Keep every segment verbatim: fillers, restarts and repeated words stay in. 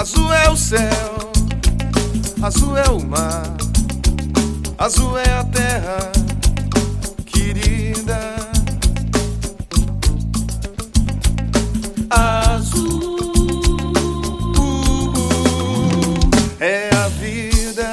Azul é o céu, azul é o mar, azul é a terra querida. Azul é a vida,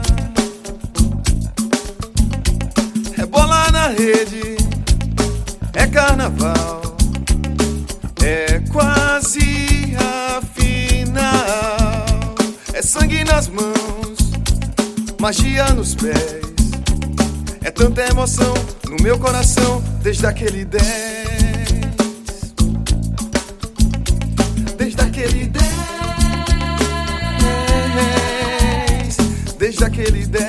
é bola na rede, é carnaval, é quase a final, é sangue nas mãos, magia nos pés, é tanta emoção no meu coração desde aquele dez. Desde aquele dez, desde aquele dez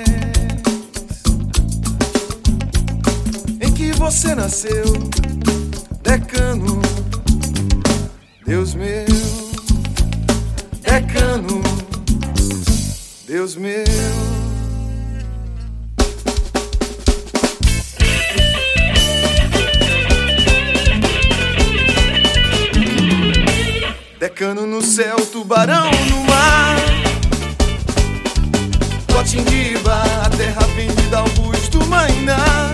em que você nasceu, decano, Deus meu, decano, Deus meu. Decano no céu, tubarão no mar, Cotinguiba, a terra vendida ao busto Mainá.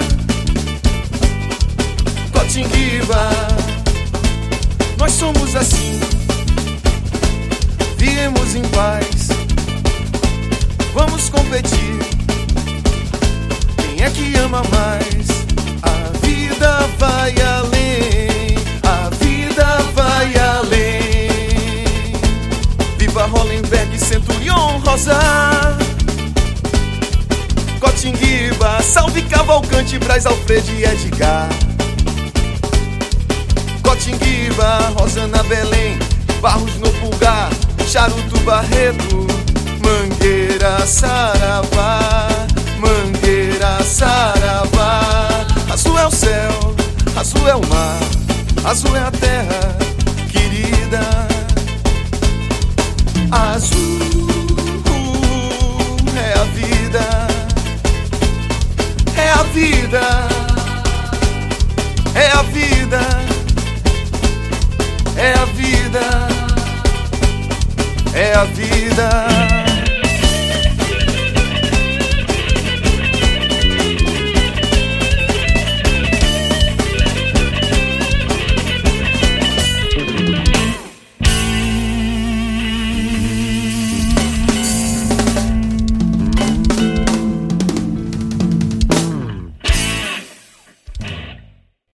Cotinguiba, nós somos assim, viemos em paz, vamos competir, quem é que ama mais? A vida vai além, a vida vai além. Viva Hollenberg, Centurion, Rosa, Cotinguiba, salve Cavalcante, Braz, Alfredo e Edgar. Cotinguiba, Rosana, Belém, Barros no Pulgar, Charuto, Barreto, Mangueira, Saravá, Mangueira, Saravá. Azul é o céu, azul é o mar, azul é a terra querida. Azul é a vida, é a vida, é a vida, é a vida, é a vida.